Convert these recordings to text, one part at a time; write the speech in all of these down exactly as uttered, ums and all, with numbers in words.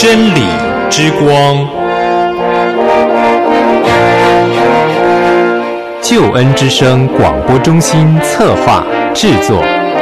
真理之光，救恩之声广播中心策划制作。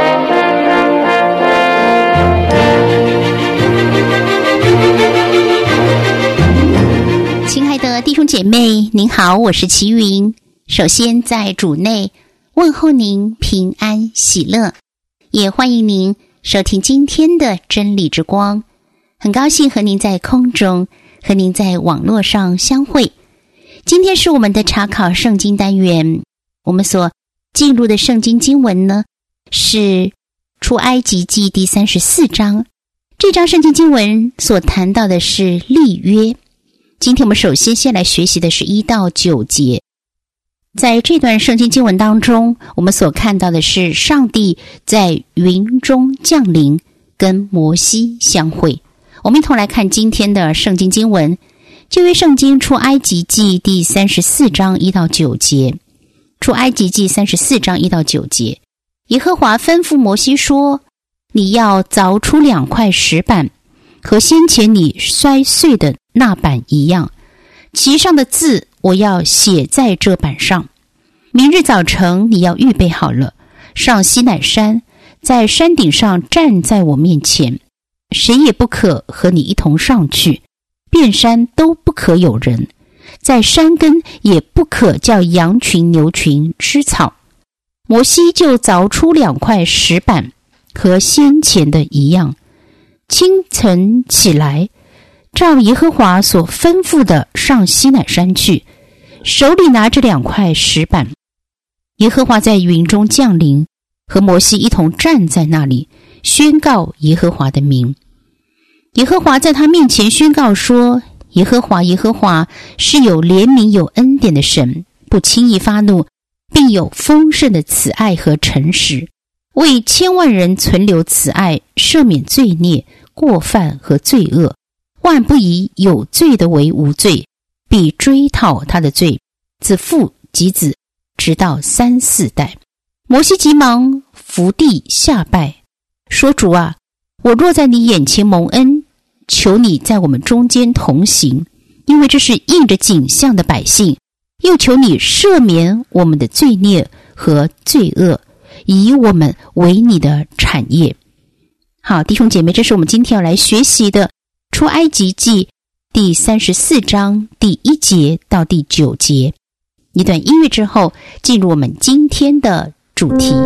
亲爱的弟兄姐妹，您好，我是齐云。首先在主内问候您平安喜乐，也欢迎您收听今天的真理之光。很高兴和您在空中，和您在网络上相会。今天是我们的查考圣经单元，我们所进入的圣经经文呢，是出埃及记第三十四章。这章圣经经文所谈到的是立约。今天我们首先先来学习的是一到九节。在这段圣经经文当中，我们所看到的是上帝在云中降临，跟摩西相会。我们一同来看今天的圣经经文，旧约圣经出埃及记第三十四章一到九节。出埃及记三十四章一到九节，耶和华吩咐摩西说：你要凿出两块石板，和先前你摔碎的那板一样，其上的字我要写在这板上。明日早晨你要预备好了，上西乃山，在山顶上站在我面前，谁也不可和你一同上去，遍山都不可有人，在山根也不可叫羊群牛群吃草。摩西就凿出两块石板，和先前的一样，清晨起来，照耶和华所吩咐的上西乃山去，手里拿着两块石板。耶和华在云中降临，和摩西一同站在那里，宣告耶和华的名。耶和华在他面前宣告说：耶和华耶和华是有怜悯有恩典的神，不轻易发怒，并有丰盛的慈爱和诚实，为千万人存留慈爱，赦免罪孽过犯和罪恶，万不以有罪的为无罪，必追讨他的罪，自父及子，直到三四代。摩西急忙伏地下拜，说：主啊，我若在你眼前蒙恩，求你在我们中间同行，因为这是应着景象的百姓，又求你赦免我们的罪孽和罪恶，以我们为你的产业。好，弟兄姐妹，这是我们今天要来学习的出埃及记第三十四章第一节到第九节。一段音乐之后，进入我们今天的主题。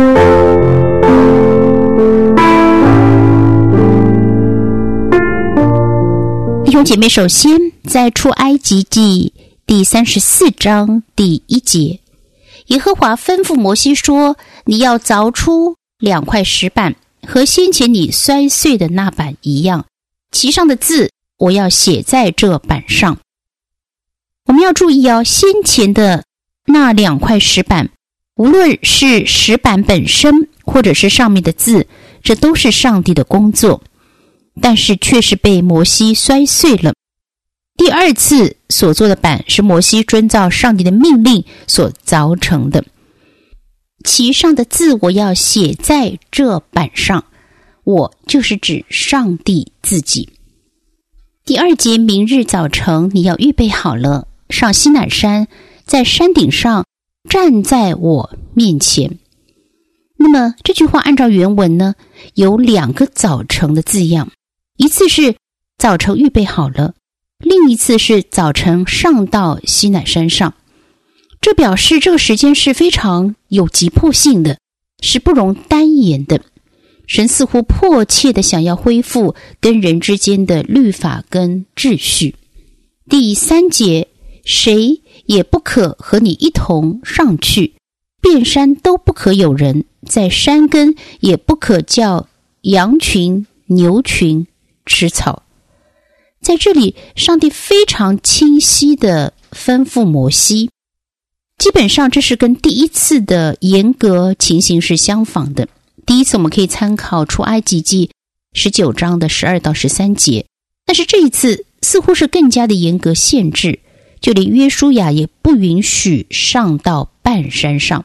弟兄姐妹，首先在出埃及记第三十四章第一节，耶和华吩咐摩西说：你要凿出两块石板，和先前你摔碎的那板一样，其上的字我要写在这板上。我们要注意哦，先前的那两块石板，无论是石板本身或者是上面的字，这都是上帝的工作，但是却是被摩西摔碎了。第二次所做的板是摩西遵照上帝的命令所凿成的，其上的字我要写在这板上，我就是指上帝自己。第二节，明日早晨你要预备好了，上西乃山，在山顶上站在我面前。那么这句话按照原文呢，有两个早晨的字样，一次是早晨预备好了，另一次是早晨上到西乃山上。这表示这个时间是非常有急迫性的，是不容单言的。神似乎迫切地想要恢复跟人之间的律法跟秩序。第三节，谁也不可和你一同上去，遍山都不可有人，在山根也不可叫羊群牛群吃草。在这里，上帝非常清晰地吩咐摩西，基本上这是跟第一次的严格情形是相仿的。第一次我们可以参考出埃及记十九章的十二到十三节，但是这一次似乎是更加的严格限制，就连约书亚也不允许上到半山上。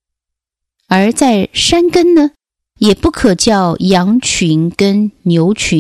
而在山根呢，也不可叫羊群跟牛群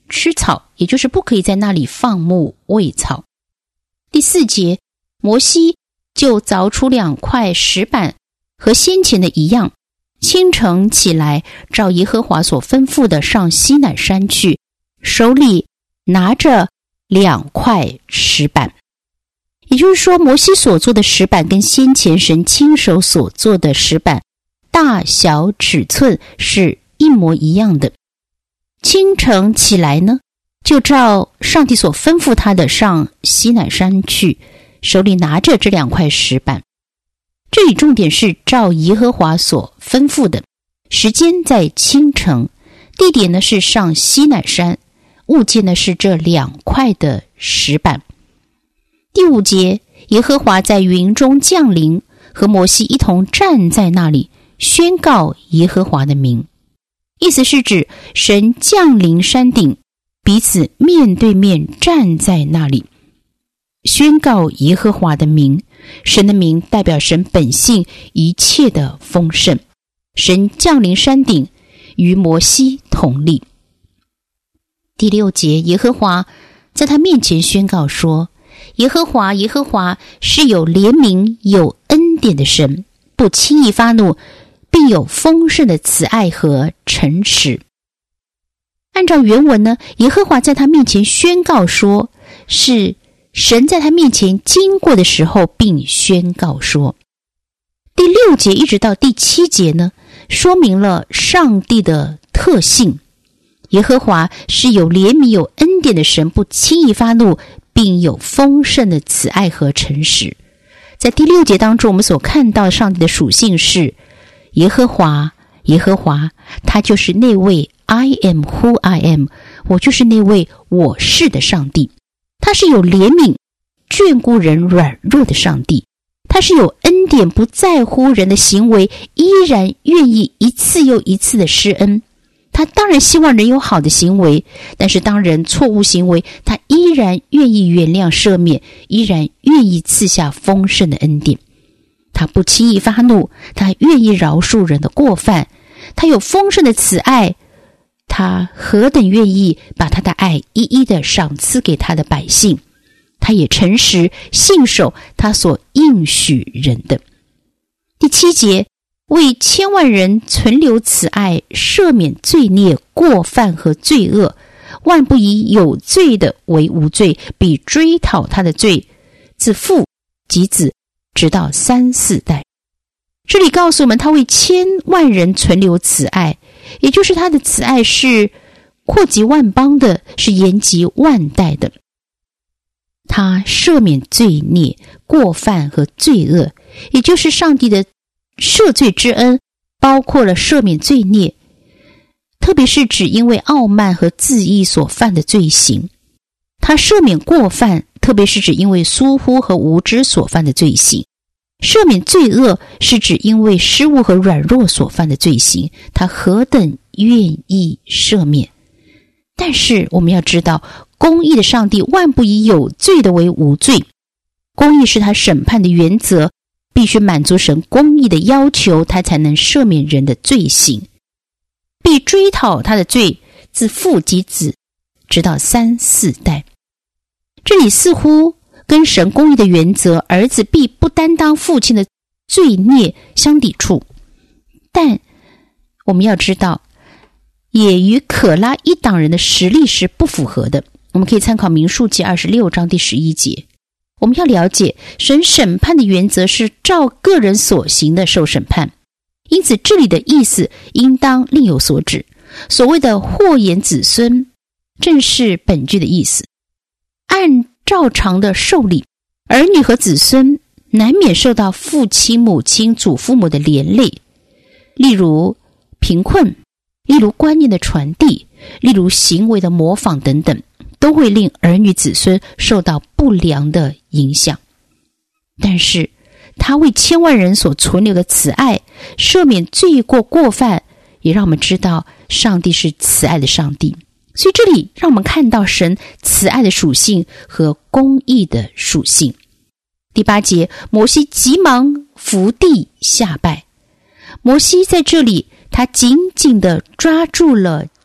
吃草，也就是不可以在那里放牧喂草。第四节，摩西就凿出两块石板，和先前的一样，清晨起来，照耶和华所吩咐的上西乃山去，手里拿着两块石板。也就是说，摩西所做的石板跟先前神亲手所做的石板大小尺寸是一模一样的。清晨起来呢，就照上帝所吩咐他的上西乃山去，手里拿着这两块石板。这里重点是照耶和华所吩咐的，时间在清晨，地点呢是上西乃山，物件呢是这两块的石板。第五节，耶和华在云中降临，和摩西一同站在那里，宣告耶和华的名。意思是指神降临山顶，彼此面对面站在那里，宣告耶和华的名。神的名代表神本性一切的丰盛。神降临山顶，与摩西同立。第六节，耶和华在他面前宣告说，耶和华耶和华是有怜悯有恩典的神，不轻易发怒，并有丰盛的慈爱和诚实。按照原文呢，耶和华在他面前宣告说，是神在他面前经过的时候并宣告说。第六节一直到第七节呢，说明了上帝的特性。耶和华是有怜悯有恩典的神，不轻易发怒，并有丰盛的慈爱和诚实。在第六节当中，我们所看到上帝的属性是耶和华，耶和华他就是那位 I am who I am， 我就是那位我是的上帝。他是有怜悯眷顾人软弱的上帝，他是有恩典不在乎人的行为，依然愿意一次又一次的施恩。他当然希望人有好的行为，但是当人错误行为，他依然愿意原谅赦免，依然愿意赐下丰盛的恩典。他不轻易发怒，他愿意饶恕人的过犯，他有丰盛的慈爱，他何等愿意把他的爱一一的赏赐给他的百姓。他也诚实信守他所应许人的。第七节，为千万人存留慈爱，赦免罪孽过犯和罪恶，万不以有罪的为无罪，必追讨他的罪，自父及子，直到三四代。这里告诉我们，他为千万人存留慈爱，也就是他的慈爱是扩及万邦的，是延及万代的。他赦免罪孽过犯和罪恶，也就是上帝的赦罪之恩包括了赦免罪孽，特别是指因为傲慢和自义所犯的罪行。他赦免过犯，特别是指因为疏忽和无知所犯的罪行。赦免罪恶是指因为失误和软弱所犯的罪行，他何等愿意赦免。但是我们要知道，公义的上帝万不以有罪的为无罪，公义是他审判的原则，必须满足神公义的要求，他才能赦免人的罪行，必追讨他的罪，自父及子，直到三四代。这里似乎跟神公义的原则，儿子必不担当父亲的罪孽相抵触，但我们要知道，也与可拉一党人的实力是不符合的。我们可以参考民数记二十六章第十一节。我们要了解，神审判的原则是照个人所行的受审判，因此这里的意思应当另有所指。所谓的祸延子孙，正是本句的意思。按照常的受理，儿女和子孙难免受到父亲、母亲、祖父母的连累，例如贫困，例如观念的传递，例如行为的模仿等等，都会令儿女子孙受到不良的影响。但是他为千万人所存留的慈爱，赦免罪过过犯，也让我们知道上帝是慈爱的上帝。所以这里让我们看到神慈爱的属性和公义的属性。第八节，摩西急忙伏地下拜。摩西在这里他紧紧地抓住了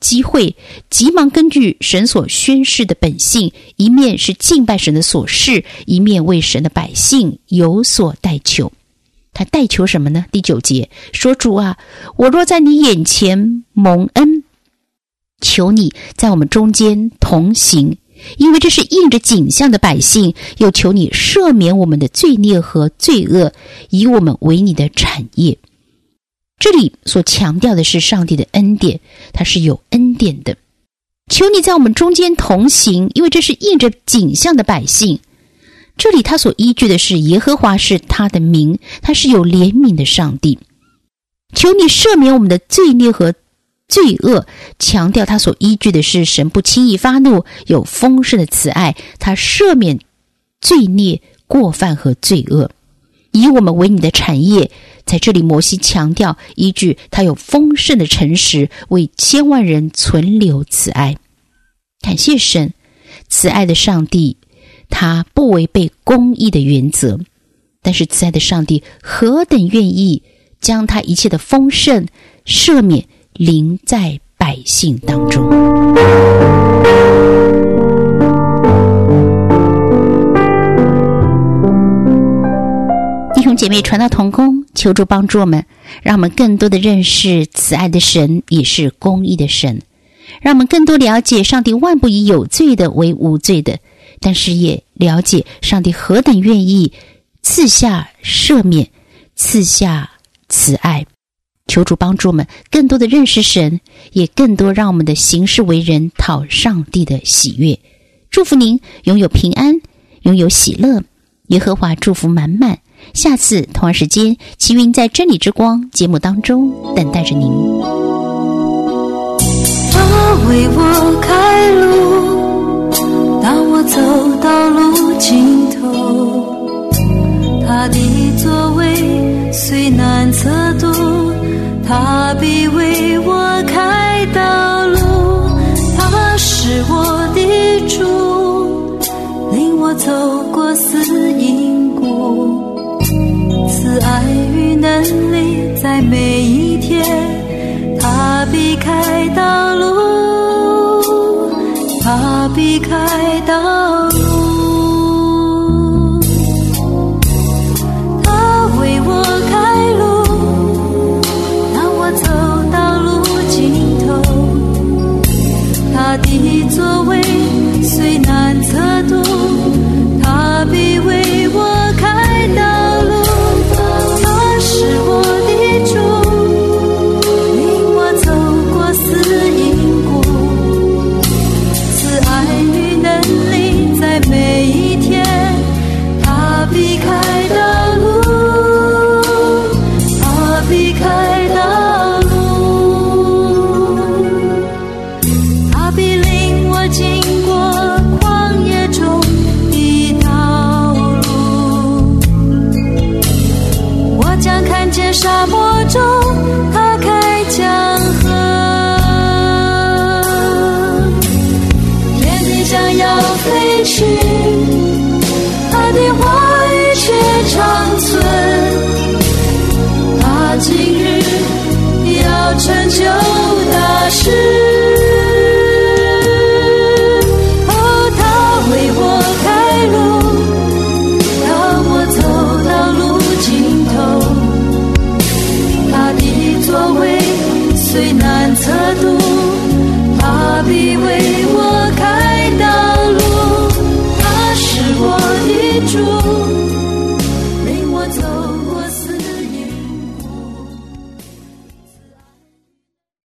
机会，急忙根据神所宣示的本性，一面是敬拜神的所示，一面为神的百姓有所代求。他代求什么呢？第九节说，主啊，我若在你眼前蒙恩，求你在我们中间同行，因为这是应着景象的百姓，又求你赦免我们的罪孽和罪恶，以我们为你的产业。这里所强调的是上帝的恩典，他是有恩典的。求你在我们中间同行，因为这是应着景象的百姓。这里他所依据的是耶和华是他的名，他是有怜悯的上帝。求你赦免我们的罪孽和罪恶，强调他所依据的是神不轻易发怒，有丰盛的慈爱，他赦免罪孽、过犯和罪恶，以我们为你的产业。在这里摩西强调依据他有丰盛的诚实，为千万人存留慈爱。感谢神，慈爱的上帝他不违背公义的原则，但是慈爱的上帝何等愿意将他一切的丰盛赦免临在百姓当中。弟兄姐妹，传道同工，求主帮助我们，让我们更多的认识慈爱的神也是公义的神，让我们更多了解上帝万不以有罪的为无罪的，但是也了解上帝何等愿意赐下赦免，赐下慈爱。求主帮助我们更多的认识神，也更多让我们的行事为人讨上帝的喜悦。祝福您拥有平安，拥有喜乐，耶和华祝福满满。下次同样时间，齐云在真理之光节目当中等待着您。 他为我开路，当我走到路尽头，他的座位虽难测度，他必为我开道路。他是我的主，领我走过死荫谷，慈爱与能力在每一天，他必开道路，他必开道路。他为我开路，当我走到路尽头，他的座位虽难测度，他必为我开道路。他是我的主，领我走过死荫谷，慈爱与能力在每一天，他必开道路，他必开道路。他必领我经过旷野中的道路，我将看见沙漠中他开江河，天地将要废去，他的话语却长存，他今日要成就大事。哦，他为我开路，当我走到路尽头，他的座位虽难测度，他必为